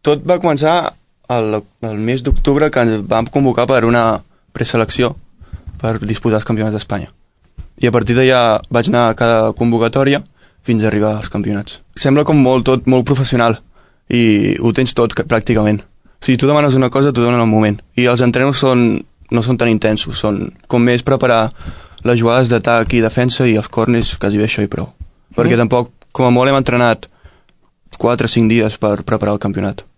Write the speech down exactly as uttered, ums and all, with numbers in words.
tot va començar el, el mes d'octubre, que ens vam convocar per una preselecció per disputar els campionats d'Espanya. I a partir d'allà vaig anar a cada convocatòria fins a arribar als campionats. Sembla com molt, tot molt professional i ho tens tot pràcticament. O sigui, tu demanes una cosa, t'ho donen al moment. I els entrenos són, no són tan intensos, són com més preparar les jugades d'atac i defensa i els corners, quasi bé això i prou. Mm. Perquè tampoc, com a molt, hem entrenat quatre o cinc dies per preparar el campionat.